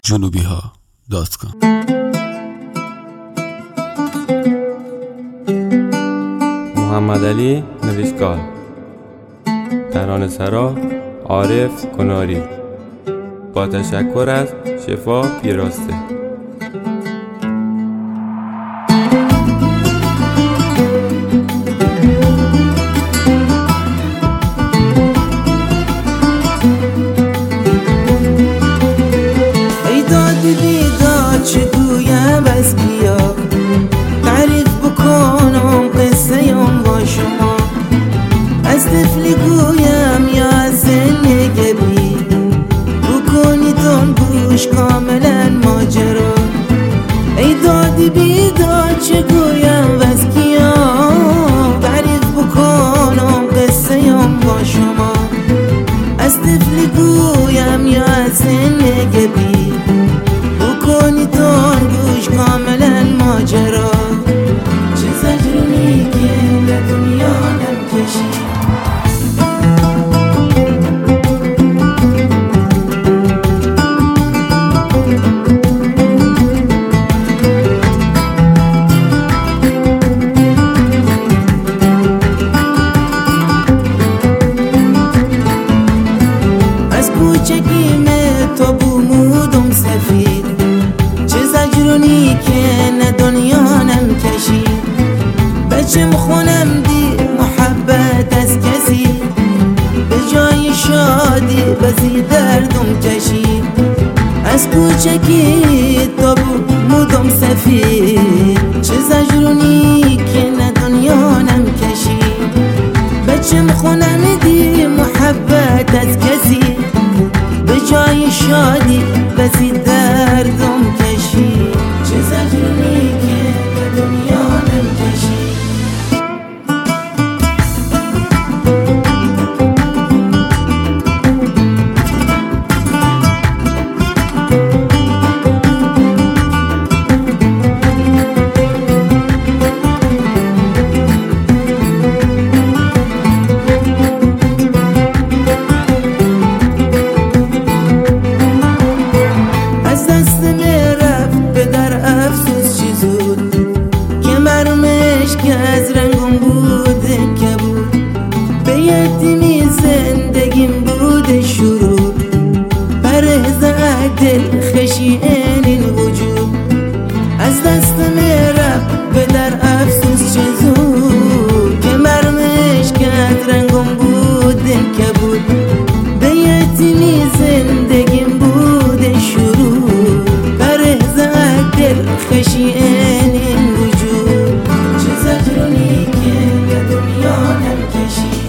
junubiha.com. محمد علی نوشتگاه، ترانه‌سرا عارف کناری، با تشکر از شفا پیراسته. ای دادی بیداد چگویم از بیا، تعریف بکنم قصه‌ام با شما. از طفلی گویم یا از زندگی، بکنید آن گوش کاملا ماجرا. ای دادی بیداد چگویم از کیا، تعریف بکنم قصه‌ام با شما. از طفلی گویم یا از زندگی، بکنید آن گوش کاملا ماجرا. چه زجرونی که به دنیا نم کشید، از کوچگیم تو بومودم سفید. چه زجرونی که نه دنیا نم کشید، بچم خونم دی محبت از کسی، به جای شادی بزی دردم کشید. از کوچگی تو بومودم سفید، چه زجرونی که نه دنیا نم کشید، بچم خونم دی محبت از کسی، به جای شادی بزی دردم کشید. چه زجرونی که به دنیا نم کشید. که از رنگم بوده که بود، به یتیمی زندگیم بوده شروع، پرهز دل خشیئن این وجود. از دست رفت به در افسوس چه زود، که مرمش که از رنگم بوده که بود، به یتیمی زندگیم بوده شروع، پرهز دل خشیئن این وجود. چه زجرونی که به دنیا نم کشید.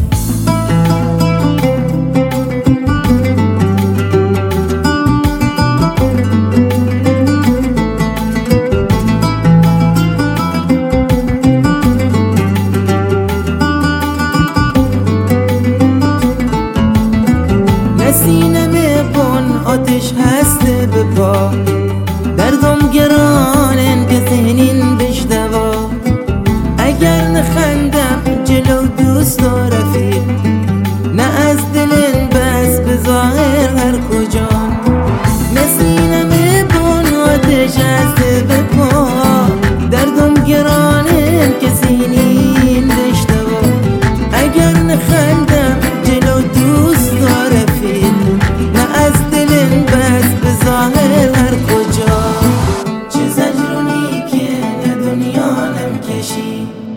نسینم بون آتش هسته به پا، دردم گرانن که ذهنین بشنوا. اگر نخندم جلو دوست و رفیق، نه از دلن بس به ظاهر هر کجا. نسینم بون آتش هسته به پا، دردم گرانن که ذهنین بشنوا. اگر نخندم جلو دوست و رفیق، نه از دلن بس به ظاهر هر کجا. چه زجرونی که به دنیا نم کشید.